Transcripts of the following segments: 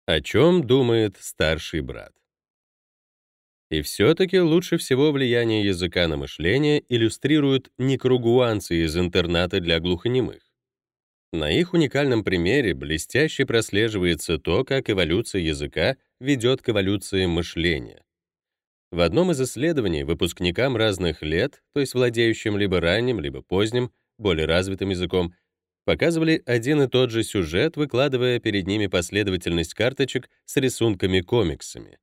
О чем думает старший брат? И все-таки лучше всего влияние языка на мышление иллюстрируют никарагуанцы из интерната для глухонемых. На их уникальном примере блестяще прослеживается то, как эволюция языка ведет к эволюции мышления. В одном из исследований выпускникам разных лет, то есть владеющим либо ранним, либо поздним, более развитым языком, показывали один и тот же сюжет, выкладывая перед ними последовательность карточек с рисунками-комиксами.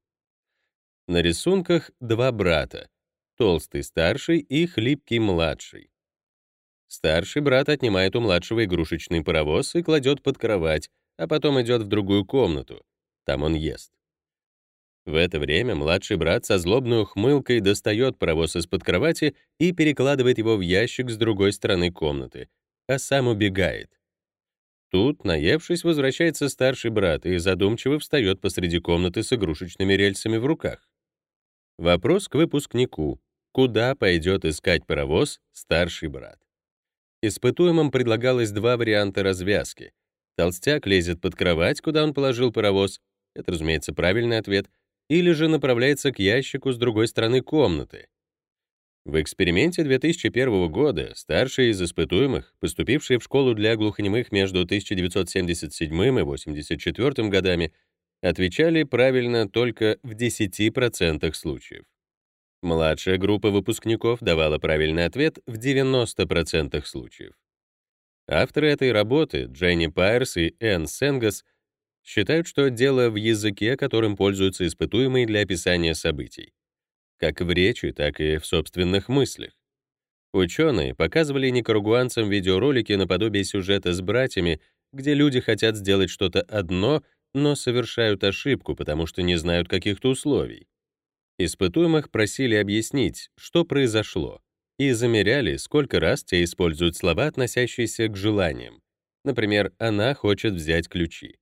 На рисунках два брата, толстый старший и хлипкий младший. Старший брат отнимает у младшего игрушечный паровоз и кладет под кровать, а потом идет в другую комнату. Там он ест. В это время младший брат со злобной ухмылкой достает паровоз из-под кровати и перекладывает его в ящик с другой стороны комнаты, а сам убегает. Тут, наевшись, возвращается старший брат и задумчиво встает посреди комнаты с игрушечными рельсами в руках. Вопрос к выпускнику: куда пойдет искать паровоз старший брат? Испытуемым предлагалось два варианта развязки. Толстяк лезет под кровать, куда он положил паровоз, это, разумеется, правильный ответ, или же направляется к ящику с другой стороны комнаты. В эксперименте 2001 года старшие из испытуемых, поступившие в школу для глухонемых между 1977 и 1984 годами, отвечали правильно только в 10% случаев. Младшая группа выпускников давала правильный ответ в 90% случаев. Авторы этой работы, Дженни Пайерс и Энн Сенгас, считают, что дело в языке, которым пользуются испытуемые для описания событий, как в речи, так и в собственных мыслях. Ученые показывали никарагуанцам видеоролики наподобие сюжета с братьями, где люди хотят сделать что-то одно, но совершают ошибку, потому что не знают каких-то условий. Испытуемых просили объяснить, что произошло, и замеряли, сколько раз те используют слова, относящиеся к желаниям. Например, «она хочет взять ключи».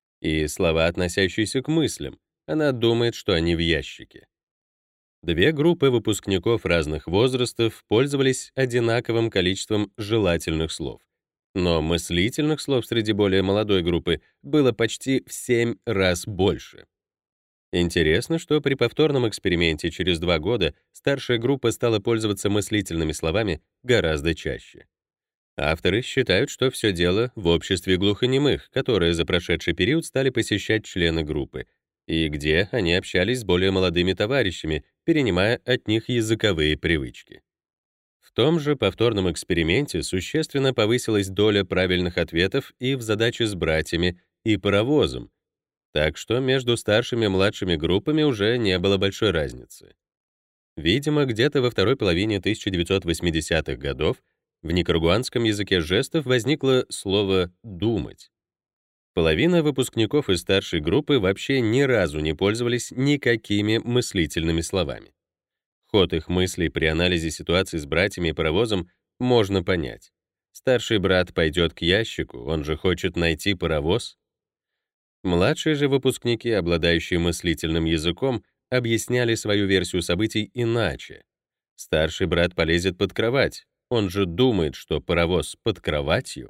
И слова, относящиеся к мыслям. Она думает, что они в ящике. Две группы выпускников разных возрастов пользовались одинаковым количеством желательных слов. Но мыслительных слов среди более молодой группы было почти в 7 раз больше. Интересно, что при повторном эксперименте через 2 года старшая группа стала пользоваться мыслительными словами гораздо чаще. Авторы считают, что все дело в обществе глухонемых, которые за прошедший период стали посещать члены группы, и где они общались с более молодыми товарищами, перенимая от них языковые привычки. В том же повторном эксперименте существенно повысилась доля правильных ответов и в задаче с братьями и паровозом, так что между старшими и младшими группами уже не было большой разницы. Видимо, где-то во второй половине 1980-х годов в никарагуанском языке жестов возникло слово «думать». Половина выпускников из старшей группы вообще ни разу не пользовались никакими мыслительными словами. Ход их мыслей при анализе ситуации с братьями и паровозом можно понять. Старший брат пойдет к ящику, он же хочет найти паровоз. Младшие же выпускники, обладающие мыслительным языком, объясняли свою версию событий иначе. Старший брат полезет под кровать, он же думает, что паровоз под кроватью.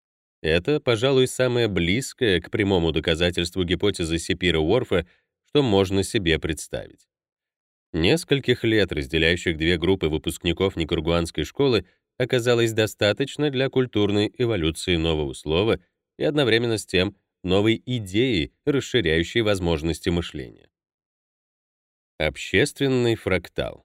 Это, пожалуй, самое близкое к прямому доказательству гипотезы Сапира-Уорфа, что можно себе представить. Нескольких лет, разделяющих две группы выпускников никарагуанской школы, оказалось достаточно для культурной эволюции нового слова и одновременно с тем новой идеи, расширяющей возможности мышления. Общественный фрактал.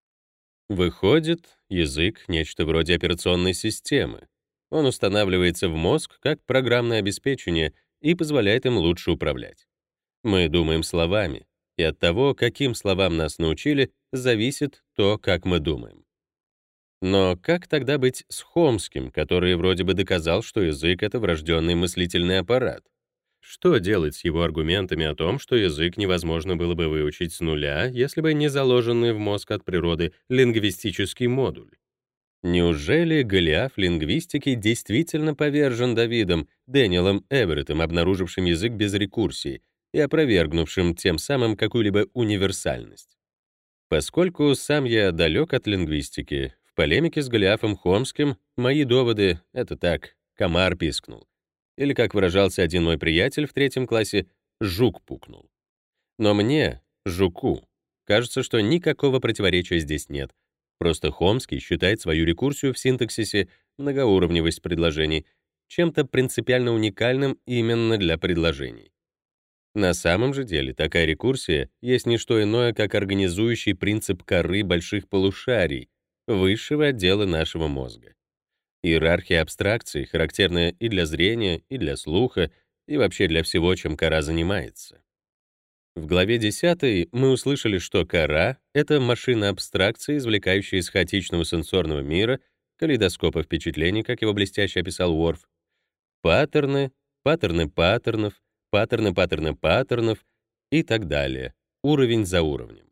Выходит, язык — нечто вроде операционной системы. Он устанавливается в мозг как программное обеспечение и позволяет им лучше управлять. Мы думаем словами, и от того, каким словам нас научили, зависит то, как мы думаем. Но как тогда быть с Хомским, который вроде бы доказал, что язык — это врожденный мыслительный аппарат? Что делать с его аргументами о том, что язык невозможно было бы выучить с нуля, если бы не заложенный в мозг от природы лингвистический модуль? Неужели Голиаф лингвистики действительно повержен Давидом, Дэниелом Эвереттом, обнаружившим язык без рекурсии и опровергнувшим тем самым какую-либо универсальность? Поскольку сам я далек от лингвистики, в полемике с Голиафом Хомским мои доводы — это так, комар пискнул. Или, как выражался один мой приятель в 3 классе, «жук пукнул». Но мне, жуку, кажется, что никакого противоречия здесь нет. Просто Хомский считает свою рекурсию в синтаксисе многоуровневость предложений чем-то принципиально уникальным именно для предложений. На самом же деле такая рекурсия есть не что иное, как организующий принцип коры больших полушарий, высшего отдела нашего мозга. Иерархия абстракций характерная и для зрения, и для слуха, и вообще для всего, чем кора занимается. В главе 10 мы услышали, что кора — это машина абстракции, извлекающая из хаотичного сенсорного мира, калейдоскопа впечатлений, как его блестяще описал Уорф, паттерны, паттерны паттернов, паттерны паттерны паттернов и так далее, уровень за уровнем.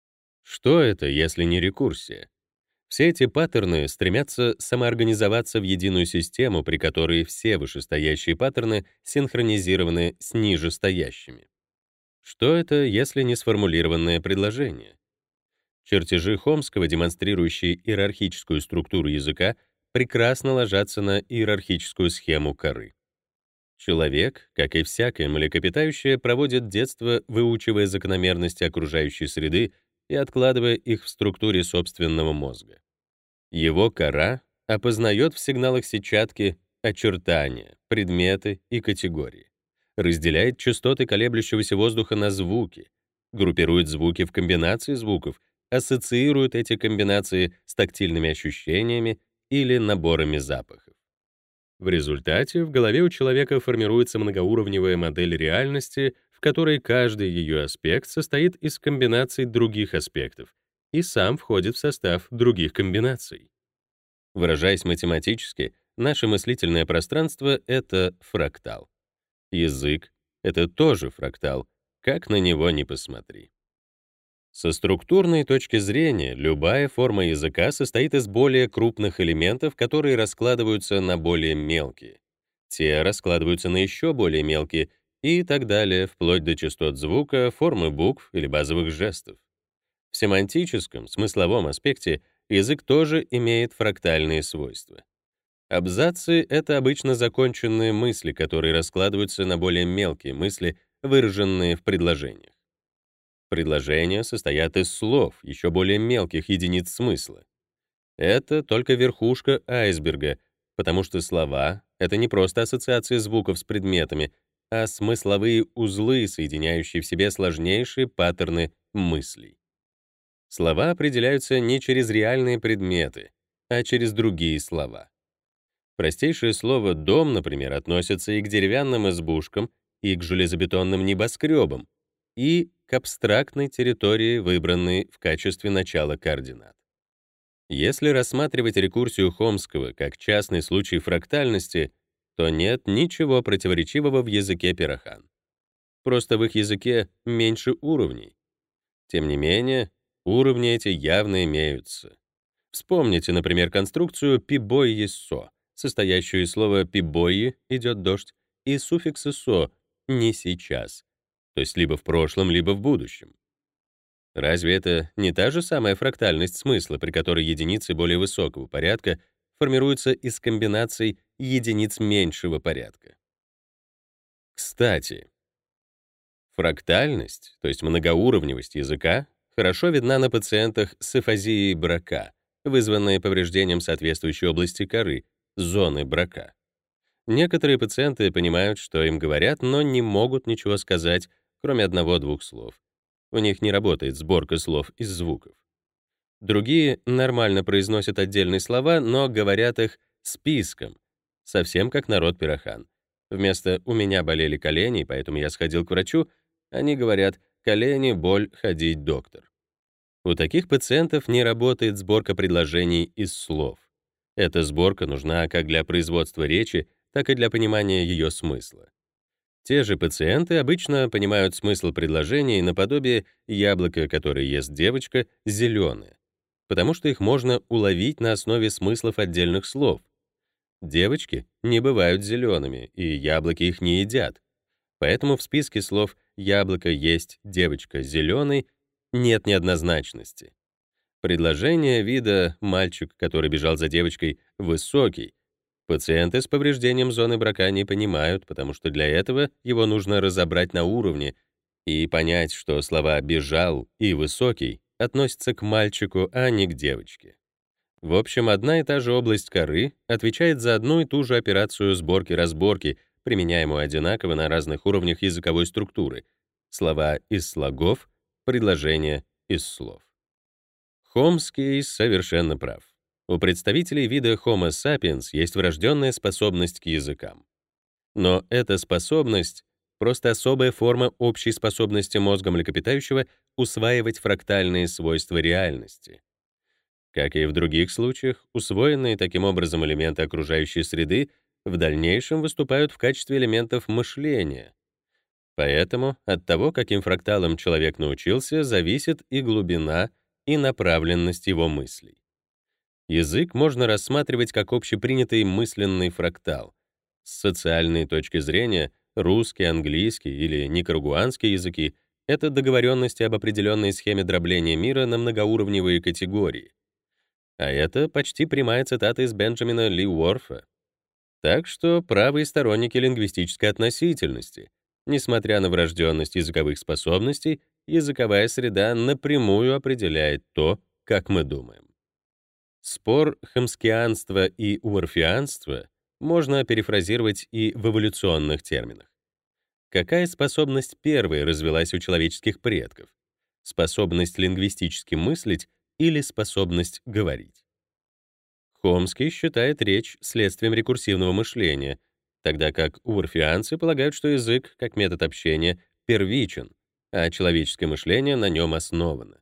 Что это, если не рекурсия? Все эти паттерны стремятся самоорганизоваться в единую систему, при которой все вышестоящие паттерны синхронизированы с нижестоящими. Что это, если не сформулированное предложение? Чертежи Хомского, демонстрирующие иерархическую структуру языка, прекрасно ложатся на иерархическую схему коры. Человек, как и всякое млекопитающее, проводит детство, выучивая закономерности окружающей среды и откладывая их в структуре собственного мозга. Его кора опознает в сигналах сетчатки очертания, предметы и категории, разделяет частоты колеблющегося воздуха на звуки, группирует звуки в комбинации звуков, ассоциирует эти комбинации с тактильными ощущениями или наборами запахов. В результате в голове у человека формируется многоуровневая модель реальности, в которой каждый ее аспект состоит из комбинаций других аспектов и сам входит в состав других комбинаций. Выражаясь математически, наше мыслительное пространство — это фрактал. Язык — это тоже фрактал, как на него ни посмотри. Со структурной точки зрения, любая форма языка состоит из более крупных элементов, которые раскладываются на более мелкие. Те раскладываются на еще более мелкие и так далее, вплоть до частот звука, формы букв или базовых жестов. В семантическом, смысловом аспекте язык тоже имеет фрактальные свойства. Абзацы — это обычно законченные мысли, которые раскладываются на более мелкие мысли, выраженные в предложениях. Предложения состоят из слов, еще более мелких единиц смысла. Это только верхушка айсберга, потому что слова — это не просто ассоциации звуков с предметами, а смысловые узлы, соединяющие в себе сложнейшие паттерны мыслей. Слова определяются не через реальные предметы, а через другие слова. Простейшее слово «дом», например, относится и к деревянным избушкам, и к железобетонным небоскребам, и к абстрактной территории, выбранной в качестве начала координат. Если рассматривать рекурсию Хомского как частный случай фрактальности, то нет ничего противоречивого в языке пирохан. Просто в их языке меньше уровней. Тем не менее, уровни эти явно имеются. Вспомните, например, конструкцию «пибойи-со», состоящую из слова «пибойи» — «идет дождь», и суффикса «со» — «не сейчас», то есть либо в прошлом, либо в будущем. Разве это не та же самая фрактальность смысла, при которой единицы более высокого порядка формируются из комбинаций единиц меньшего порядка? Кстати, фрактальность, то есть многоуровневость языка, хорошо видна на пациентах с афазией Брака, вызванной повреждением соответствующей области коры, зоны Брака. Некоторые пациенты понимают, что им говорят, но не могут ничего сказать, кроме одного-двух слов. У них не работает сборка слов из звуков. Другие нормально произносят отдельные слова, но говорят их списком, совсем как народ пирохан. Вместо «у меня болели колени, поэтому я сходил к врачу», они говорят «колени, боль, ходить, доктор». У таких пациентов не работает сборка предложений из слов. Эта сборка нужна как для производства речи, так и для понимания ее смысла. Те же пациенты обычно понимают смысл предложений наподобие «яблоко, которое ест девочка, зеленое», потому что их можно уловить на основе смыслов отдельных слов. Девочки не бывают зелеными, и яблоки их не едят. Поэтому в списке слов «яблоко есть девочка зеленый» нет неоднозначности. Предложение вида «мальчик, который бежал за девочкой, высокий» Пациенты с повреждением зоны брака не понимают, потому что для этого его нужно разобрать на уровне и понять, что слова «бежал» и «высокий» относятся к мальчику, а не к девочке. В общем, одна и та же область коры отвечает за одну и ту же операцию сборки-разборки, применяемую одинаково на разных уровнях языковой структуры. Слова из слогов, предложения из слов. Хомский совершенно прав. У представителей вида Homo sapiens есть врожденная способность к языкам. Но эта способность — просто особая форма общей способности мозга млекопитающего усваивать фрактальные свойства реальности. Как и в других случаях, усвоенные таким образом элементы окружающей среды в дальнейшем выступают в качестве элементов мышления. Поэтому от того, каким фракталом человек научился, зависит и глубина, и направленность его мыслей. Язык можно рассматривать как общепринятый мысленный фрактал. С социальной точки зрения русский, английский или никарагуанский языки — это договоренности об определенной схеме дробления мира на многоуровневые категории. А это почти прямая цитата из Бенджамина Ли Уорфа. Так что правые сторонники лингвистической относительности. Несмотря на врожденность языковых способностей, языковая среда напрямую определяет то, как мы думаем. Спор хомскианства и уорфианства можно перефразировать и в эволюционных терминах. Какая способность первой развилась у человеческих предков? Способность лингвистически мыслить или способность говорить? Хомский считает речь следствием рекурсивного мышления, тогда как уорфианцы полагают, что язык, как метод общения, первичен, а человеческое мышление на нем основано.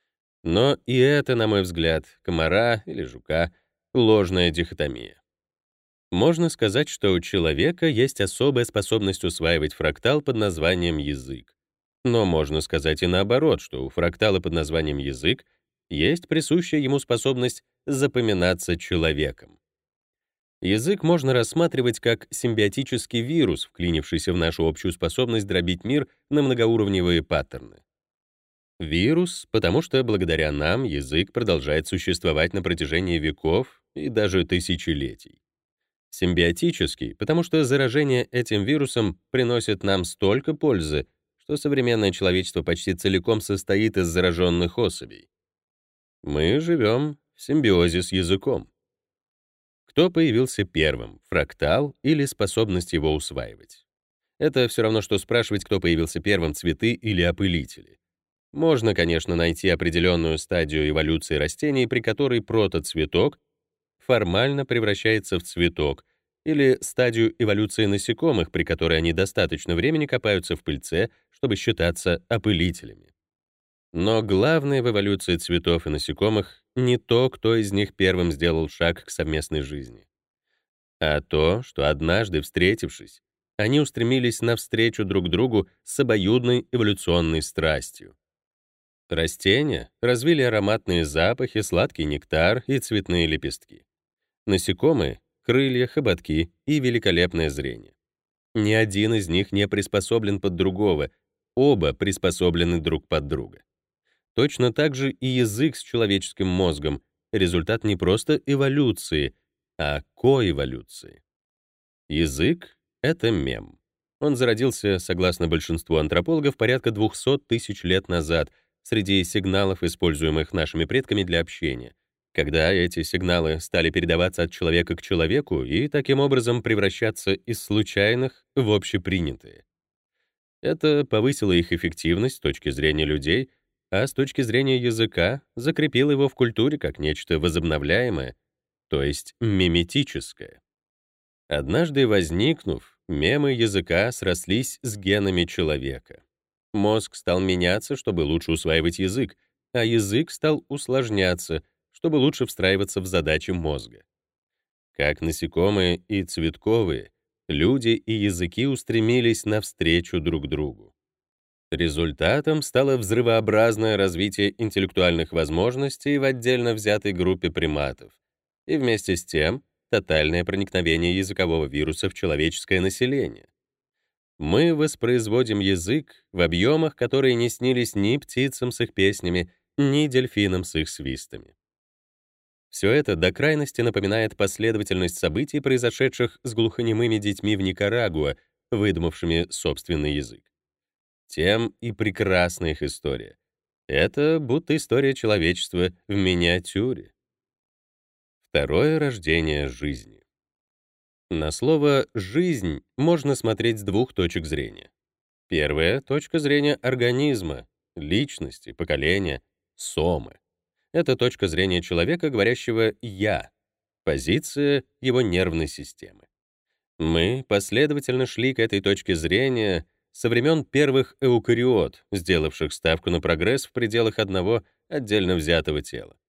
Но и это, на мой взгляд, комара или жука — ложная дихотомия. Можно сказать, что у человека есть особая способность усваивать фрактал под названием язык. Но можно сказать и наоборот, что у фрактала под названием язык есть присущая ему способность запоминаться человеком. Язык можно рассматривать как симбиотический вирус, вклинившийся в нашу общую способность дробить мир на многоуровневые паттерны. Вирус, потому что благодаря нам язык продолжает существовать на протяжении веков и даже тысячелетий. Симбиотический, потому что заражение этим вирусом приносит нам столько пользы, что современное человечество почти целиком состоит из зараженных особей. Мы живем в симбиозе с языком. Кто появился первым, фрактал или способность его усваивать? Это все равно, что спрашивать, кто появился первым, цветы или опылители. Можно, конечно, найти определенную стадию эволюции растений, при которой протоцветок формально превращается в цветок, или стадию эволюции насекомых, при которой они достаточно времени копаются в пыльце, чтобы считаться опылителями. Но главное в эволюции цветов и насекомых не то, кто из них первым сделал шаг к совместной жизни, а то, что однажды встретившись, они устремились навстречу друг другу с обоюдной эволюционной страстью. Растения развили ароматные запахи, сладкий нектар и цветные лепестки. Насекомые — крылья, хоботки и великолепное зрение. Ни один из них не приспособлен под другого, оба приспособлены друг под друга. Точно так же и язык с человеческим мозгом — результат не просто эволюции, а коэволюции. Язык — это мем. Он зародился, согласно большинству антропологов, порядка 200 тысяч лет назад среди сигналов, используемых нашими предками для общения, когда эти сигналы стали передаваться от человека к человеку и таким образом превращаться из случайных в общепринятые. Это повысило их эффективность с точки зрения людей, а с точки зрения языка закрепило его в культуре как нечто возобновляемое, то есть миметическое. Однажды возникнув, мемы языка срослись с генами человека. Мозг стал меняться, чтобы лучше усваивать язык, а язык стал усложняться, чтобы лучше встраиваться в задачи мозга. Как насекомые и цветковые, люди и языки устремились навстречу друг другу. Результатом стало взрывообразное развитие интеллектуальных возможностей в отдельно взятой группе приматов и вместе с тем тотальное проникновение языкового вируса в человеческое население. Мы воспроизводим язык в объемах, которые не снились ни птицам с их песнями, ни дельфинам с их свистами. Все это до крайности напоминает последовательность событий, произошедших с глухонемыми детьми в Никарагуа, выдумавшими собственный язык. Тем и прекрасна их история. Это будто история человечества в миниатюре. Второе рождение жизни. На слово «жизнь» можно смотреть с двух точек зрения. Первая — точка зрения организма, личности, поколения, сомы. Это точка зрения человека, говорящего «я», позиция его нервной системы. Мы последовательно шли к этой точке зрения со времен первых эукариот, сделавших ставку на прогресс в пределах одного отдельно взятого тела.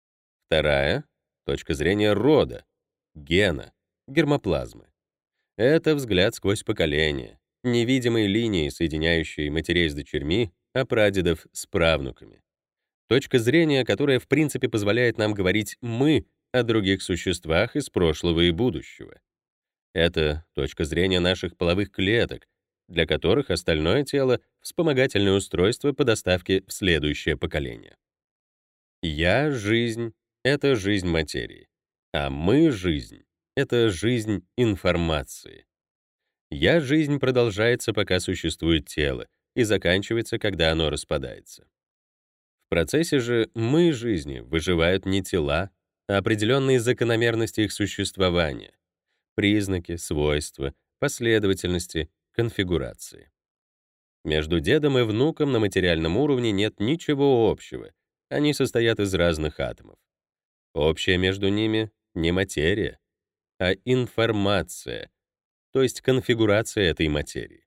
Вторая — точка зрения рода, гена, гермоплазмы. Это взгляд сквозь поколения, невидимые линии, соединяющие матерей с дочерьми, а прадедов с правнуками. Точка зрения, которая в принципе позволяет нам говорить «мы» о других существах из прошлого и будущего. Это точка зрения наших половых клеток, для которых остальное тело — вспомогательное устройство по доставке в следующее поколение. «Я» — жизнь — это жизнь материи, а «мы» — жизнь — это жизнь информации. «Я» — жизнь продолжается, пока существует тело, и заканчивается, когда оно распадается. В процессе же «мы» жизни выживают не тела, а определенные закономерности их существования, признаки, свойства, последовательности, конфигурации. Между дедом и внуком на материальном уровне нет ничего общего, они состоят из разных атомов. Общее между ними — не материя, а информация, то есть конфигурация этой материи.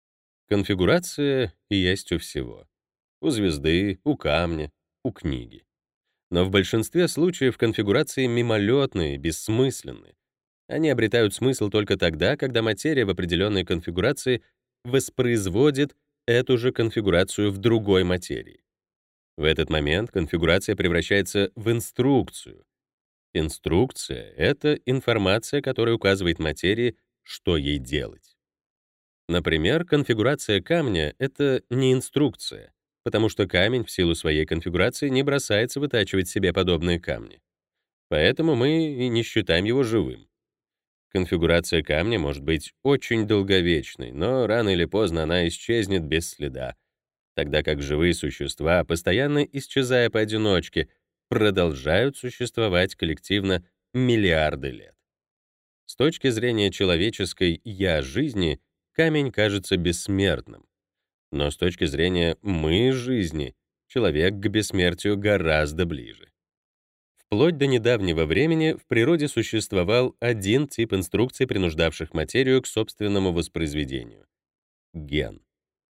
Конфигурация и есть у всего. У звезды, у камня, у книги. Но в большинстве случаев конфигурации мимолетные, бессмысленны. Они обретают смысл только тогда, когда материя в определенной конфигурации воспроизводит эту же конфигурацию в другой материи. В этот момент конфигурация превращается в инструкцию. Инструкция — это информация, которая указывает материи, что ей делать. Например, конфигурация камня — это не инструкция, потому что камень в силу своей конфигурации не бросается вытачивать себе подобные камни. Поэтому мы и не считаем его живым. Конфигурация камня может быть очень долговечной, но рано или поздно она исчезнет без следа, тогда как живые существа, постоянно исчезая поодиночке, продолжают существовать коллективно миллиарды лет. С точки зрения человеческой «я» жизни камень кажется бессмертным, но с точки зрения «мы» жизни человек к бессмертию гораздо ближе. Вплоть до недавнего времени в природе существовал один тип инструкций, принуждавших материю к собственному воспроизведению — ген.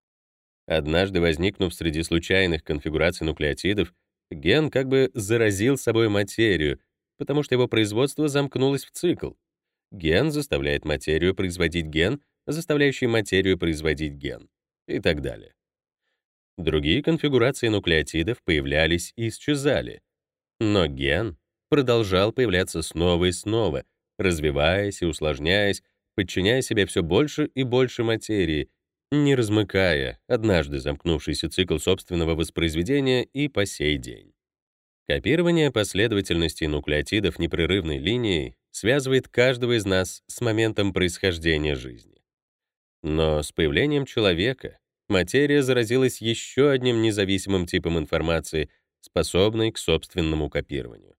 Однажды возникнув среди случайных конфигураций нуклеотидов, ген как бы заразил собой материю, потому что его производство замкнулось в цикл. Ген заставляет материю производить ген, заставляющий материю производить ген, и так далее. Другие конфигурации нуклеотидов появлялись и исчезали, но ген продолжал появляться снова и снова, развиваясь и усложняясь, подчиняя себе все больше и больше материи, не размыкая однажды замкнувшийся цикл собственного воспроизведения и по сей день. Копирование последовательности нуклеотидов непрерывной линией связывает каждого из нас с моментом происхождения жизни. Но с появлением человека материя заразилась еще одним независимым типом информации, способной к собственному копированию.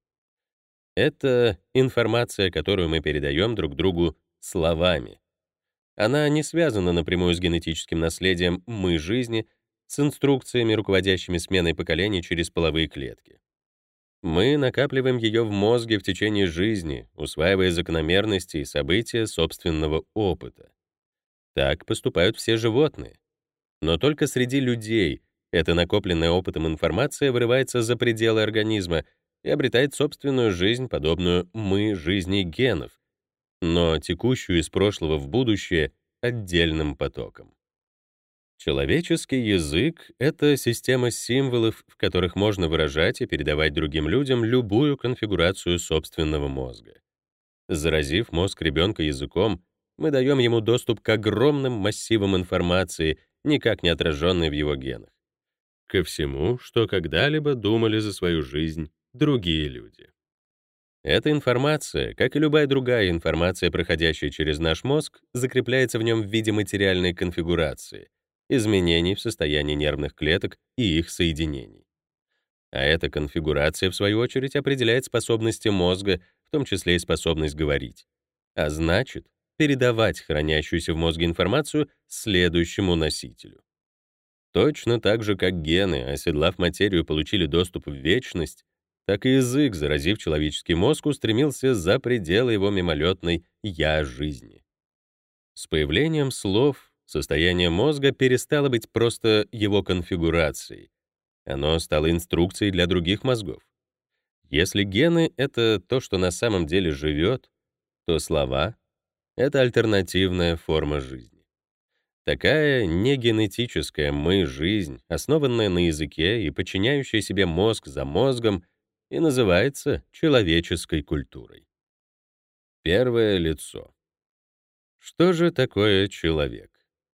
Это информация, которую мы передаем друг другу словами. Она не связана напрямую с генетическим наследием «мы» жизни, с инструкциями, руководящими сменой поколений через половые клетки. Мы накапливаем ее в мозге в течение жизни, усваивая закономерности и события собственного опыта. Так поступают все животные. Но только среди людей эта накопленная опытом информация вырывается за пределы организма и обретает собственную жизнь, подобную «мы» жизни генов, но текущую из прошлого в будущее отдельным потоком. Человеческий язык — это система символов, в которых можно выражать и передавать другим людям любую конфигурацию собственного мозга. Заразив мозг ребенка языком, мы даем ему доступ к огромным массивам информации, никак не отраженной в его генах, ко всему, что когда-либо думали за свою жизнь другие люди. Эта информация, как и любая другая информация, проходящая через наш мозг, закрепляется в нем в виде материальной конфигурации, изменений в состоянии нервных клеток и их соединений. А эта конфигурация, в свою очередь, определяет способности мозга, в том числе и способность говорить. А значит, передавать хранящуюся в мозге информацию следующему носителю. Точно так же, как гены, оседлав материю, получили доступ в вечность, так и язык, заразив человеческий мозг, устремился за пределы его мимолетной «я» жизни. С появлением слов состояние мозга перестало быть просто его конфигурацией. Оно стало инструкцией для других мозгов. Если гены — это то, что на самом деле живет, то слова — это альтернативная форма жизни. Такая негенетическая «мы-жизнь», основанная на языке и подчиняющая себе мозг за мозгом, и называется человеческой культурой. Первое лицо. Что же такое человек?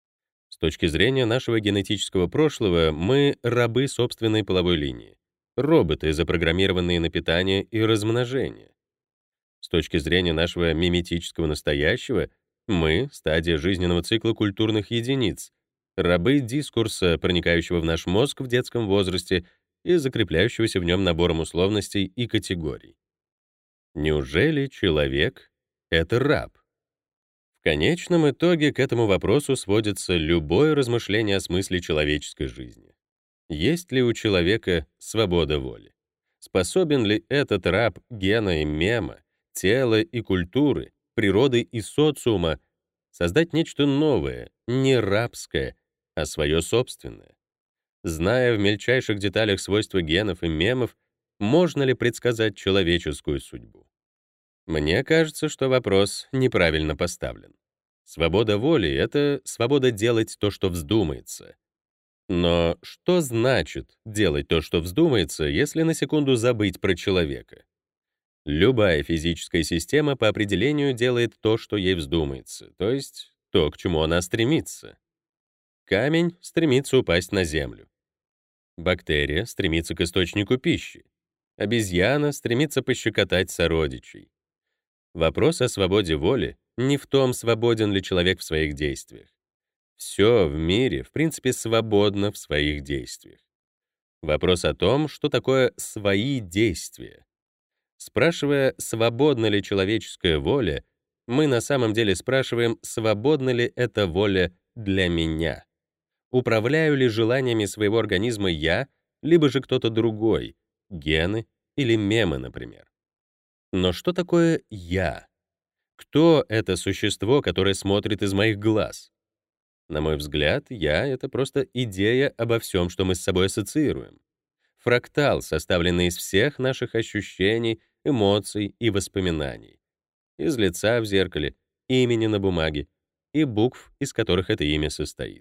С точки зрения нашего генетического прошлого, мы — рабы собственной половой линии, роботы, запрограммированные на питание и размножение. С точки зрения нашего миметического настоящего, мы — стадия жизненного цикла культурных единиц, рабы дискурса, проникающего в наш мозг в детском возрасте и закрепляющегося в нем набором условностей и категорий. Неужели человек — это раб? В конечном итоге к этому вопросу сводится любое размышление о смысле человеческой жизни. Есть ли у человека свобода воли? Способен ли этот раб гена и мема, тела и культуры, природы и социума создать нечто новое, не рабское, а свое собственное? Зная в мельчайших деталях свойства генов и мемов, можно ли предсказать человеческую судьбу? Мне кажется, что вопрос неправильно поставлен. Свобода воли — это свобода делать то, что вздумается. Но что значит делать то, что вздумается, если на секунду забыть про человека? Любая физическая система по определению делает то, что ей вздумается, то есть то, к чему она стремится. Камень стремится упасть на землю. Бактерия стремится к источнику пищи. Обезьяна стремится пощекотать сородичей. Вопрос о свободе воли не в том, свободен ли человек в своих действиях. Все в мире, в принципе, свободно в своих действиях. Вопрос о том, что такое «свои действия». Спрашивая, свободна ли человеческая воля, мы на самом деле спрашиваем, свободна ли эта воля для меня. Управляю ли желаниями своего организма я, либо же кто-то другой, гены или мемы, например. Но что такое «я»? Кто это существо, которое смотрит из моих глаз? На мой взгляд, «я» — это просто идея обо всем, что мы с собой ассоциируем. Фрактал, составленный из всех наших ощущений, эмоций и воспоминаний. Из лица в зеркале, имени на бумаге и букв, из которых это имя состоит.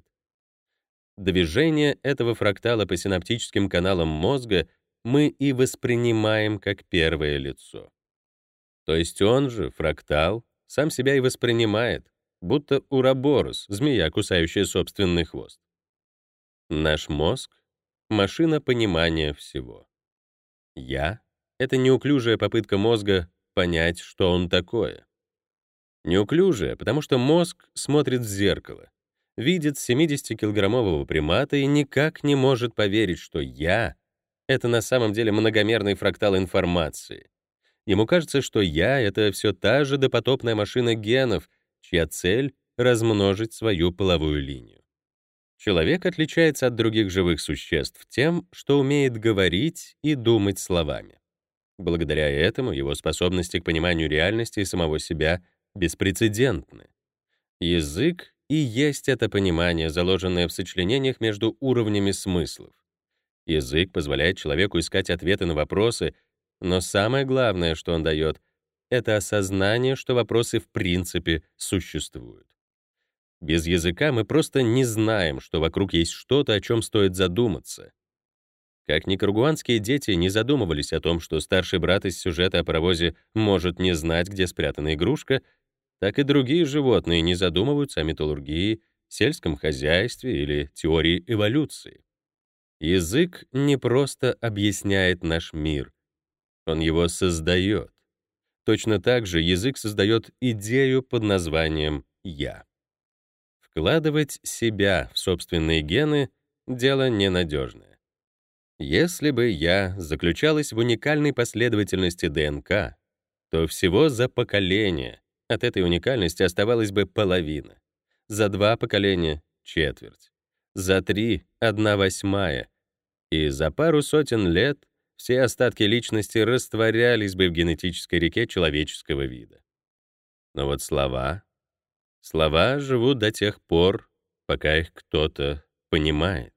Движение этого фрактала по синаптическим каналам мозга мы и воспринимаем как первое лицо. То есть он же, фрактал, сам себя и воспринимает, будто уроборос, змея, кусающая собственный хвост. Наш мозг — машина понимания всего. «Я» — это неуклюжая попытка мозга понять, что он такое. Неуклюжая, потому что мозг смотрит в зеркало, видит 70-килограммового примата и никак не может поверить, что «я» — это на самом деле многомерный фрактал информации. Ему кажется, что «я» — это все та же допотопная машина генов, чья цель — размножить свою половую линию. Человек отличается от других живых существ тем, что умеет говорить и думать словами. Благодаря этому его способности к пониманию реальности и самого себя беспрецедентны. Язык и есть это понимание, заложенное в сочленениях между уровнями смыслов. Язык позволяет человеку искать ответы на вопросы, но самое главное, что он дает, это осознание, что вопросы в принципе существуют. Без языка мы просто не знаем, что вокруг есть что-то, о чем стоит задуматься. Как никарагуанские дети не задумывались о том, что старший брат из сюжета о паровозе может не знать, где спрятана игрушка, так и другие животные не задумываются о металлургии, сельском хозяйстве или теории эволюции. Язык не просто объясняет наш мир, он его создает. Точно так же язык создает идею под названием «я». Вкладывать себя в собственные гены — дело ненадежное. Если бы «я» заключалось в уникальной последовательности ДНК, то всего за поколение от этой уникальности оставалась бы половина, за 2 поколения — четверть, за 3 — 1/8, и за пару сотен лет все остатки личности растворялись бы в генетической реке человеческого вида. Но вот слова живут до тех пор, пока их кто-то понимает.